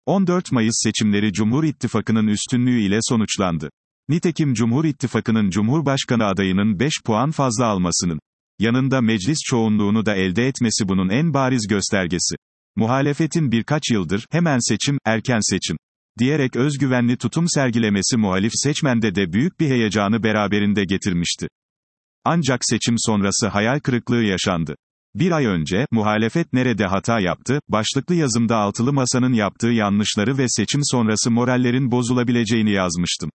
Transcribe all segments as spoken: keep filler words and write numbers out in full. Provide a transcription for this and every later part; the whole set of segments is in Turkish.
on dört Mayıs seçimleri Cumhur İttifakı'nın üstünlüğü ile sonuçlandı. Nitekim Cumhur İttifakı'nın Cumhurbaşkanı adayının beş puan fazla almasının yanında meclis çoğunluğunu da elde etmesi bunun en bariz göstergesi. Muhalefetin birkaç yıldır, hemen seçim, erken seçim diyerek özgüvenli tutum sergilemesi muhalif seçmende de büyük bir heyecanı beraberinde getirmişti. Ancak seçim sonrası hayal kırıklığı yaşandı. Bir ay önce, muhalefet nerede hata yaptı, başlıklı yazımda altılı masanın yaptığı yanlışları ve seçim sonrası morallerin bozulabileceğini yazmıştım.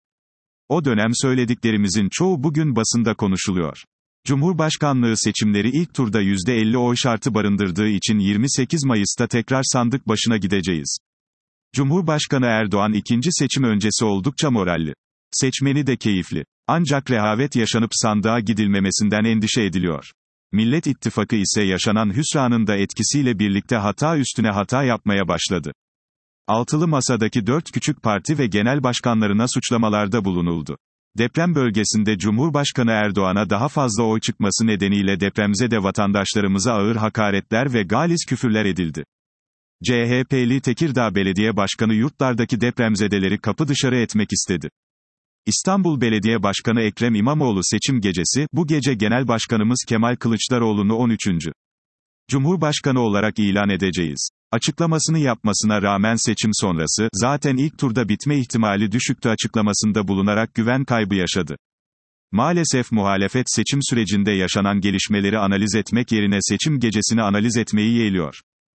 O dönem söylediklerimizin çoğu bugün basında konuşuluyor. Cumhurbaşkanlığı seçimleri ilk turda yüzde elli oy şartı barındırdığı için yirmi sekiz Mayıs'ta tekrar sandık başına gideceğiz. Cumhurbaşkanı Erdoğan ikinci seçim öncesi oldukça moralli. Seçmeni de keyifli. Ancak rehavet yaşanıp sandığa gidilmemesinden endişe ediliyor. Millet İttifakı ise yaşanan hüsranın da etkisiyle birlikte hata üstüne hata yapmaya başladı. Altılı masadaki dört küçük parti ve genel başkanlarına suçlamalarda bulunuldu. Deprem bölgesinde Cumhurbaşkanı Erdoğan'a daha fazla oy çıkması nedeniyle depremzede vatandaşlarımıza ağır hakaretler ve galiz küfürler edildi. C H P'li Tekirdağ Belediye Başkanı yurtlardaki depremzedeleri kapı dışarı etmek istedi. İstanbul Belediye Başkanı Ekrem İmamoğlu seçim gecesi, bu gece Genel Başkanımız Kemal Kılıçdaroğlu'nu on üçüncü Cumhurbaşkanı olarak ilan edeceğiz açıklamasını yapmasına rağmen seçim sonrası, zaten ilk turda bitme ihtimali düşüktü açıklamasında bulunarak güven kaybı yaşadı. Maalesef muhalefet seçim sürecinde yaşanan gelişmeleri analiz etmek yerine seçim gecesini analiz etmeyi yeğliyor.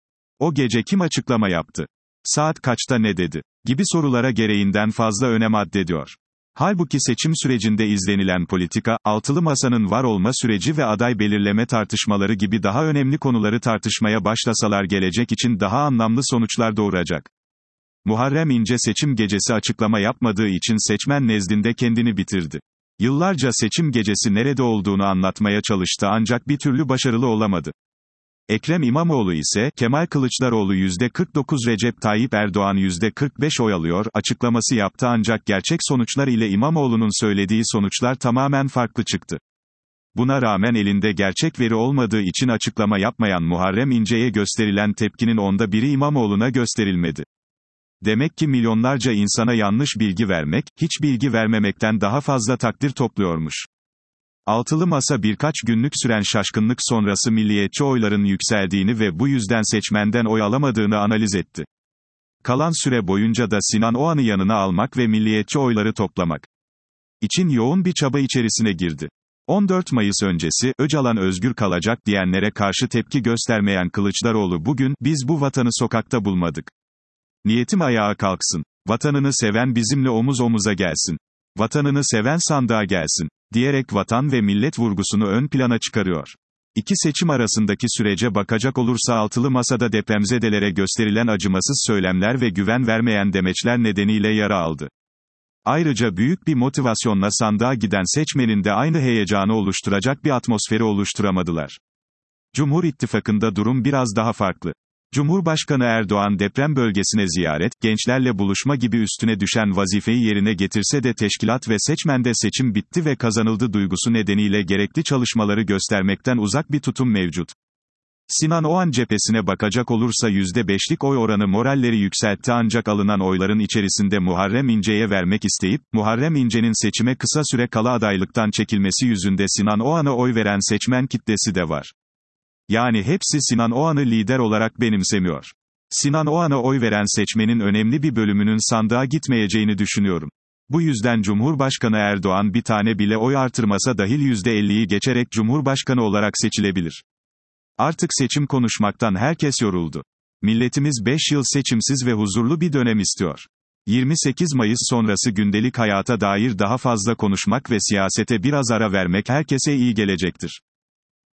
O gece kim açıklama yaptı? Saat kaçta ne dedi? Gibi sorulara gereğinden fazla önem addediyor. Halbuki seçim sürecinde izlenilen politika, altılı masanın var olma süreci ve aday belirleme tartışmaları gibi daha önemli konuları tartışmaya başlasalar gelecek için daha anlamlı sonuçlar doğuracak. Muharrem İnce seçim gecesi açıklama yapmadığı için seçmen nezdinde kendini bitirdi. Yıllarca seçim gecesi nerede olduğunu anlatmaya çalıştı ancak bir türlü başarılı olamadı. Ekrem İmamoğlu ise, Kemal Kılıçdaroğlu yüzde kırk dokuz Recep Tayyip Erdoğan yüzde kırk beş oy alıyor, açıklaması yaptı ancak gerçek sonuçlar ile İmamoğlu'nun söylediği sonuçlar tamamen farklı çıktı. Buna rağmen elinde gerçek veri olmadığı için açıklama yapmayan Muharrem İnce'ye gösterilen tepkinin onda biri İmamoğlu'na gösterilmedi. Demek ki milyonlarca insana yanlış bilgi vermek, hiç bilgi vermemekten daha fazla takdir topluyormuş. Altılı masa birkaç günlük süren şaşkınlık sonrası milliyetçi oyların yükseldiğini ve bu yüzden seçmenden oy alamadığını analiz etti. Kalan süre boyunca da Sinan Oğan'ı yanına almak ve milliyetçi oyları toplamak için yoğun bir çaba içerisine girdi. on dört Mayıs öncesi, Öcalan özgür kalacak diyenlere karşı tepki göstermeyen Kılıçdaroğlu bugün, biz bu vatanı sokakta bulmadık. Niyetim ayağa kalksın. Vatanını seven bizimle omuz omuza gelsin. Vatanını seven sandığa gelsin diyerek vatan ve millet vurgusunu ön plana çıkarıyor. İki seçim arasındaki sürece bakacak olursa altılı masada depremzedelere gösterilen acımasız söylemler ve güven vermeyen demeçler nedeniyle yara aldı. Ayrıca büyük bir motivasyonla sandığa giden seçmenin de aynı heyecanı oluşturacak bir atmosferi oluşturamadılar. Cumhur İttifakı'nda durum biraz daha farklı. Cumhurbaşkanı Erdoğan deprem bölgesine ziyaret, gençlerle buluşma gibi üstüne düşen vazifeyi yerine getirse de teşkilat ve seçmende seçim bitti ve kazanıldı duygusu nedeniyle gerekli çalışmaları göstermekten uzak bir tutum mevcut. Sinan Oğan cephesine bakacak olursa yüzde beşlik oy oranı moralleri yükseltti ancak alınan oyların içerisinde Muharrem İnce'ye vermek isteyip, Muharrem İnce'nin seçime kısa süre kala adaylıktan çekilmesi yüzünde Sinan Oğan'a oy veren seçmen kitlesi de var. Yani hepsi Sinan Oğan'ı lider olarak benimsemiyor. Sinan Oğan'a oy veren seçmenin önemli bir bölümünün sandığa gitmeyeceğini düşünüyorum. Bu yüzden Cumhurbaşkanı Erdoğan bir tane bile oy artırmasa dahil yüzde elliyi geçerek Cumhurbaşkanı olarak seçilebilir. Artık seçim konuşmaktan herkes yoruldu. Milletimiz beş yıl seçimsiz ve huzurlu bir dönem istiyor. yirmi sekiz Mayıs sonrası gündelik hayata dair daha fazla konuşmak ve siyasete biraz ara vermek herkese iyi gelecektir.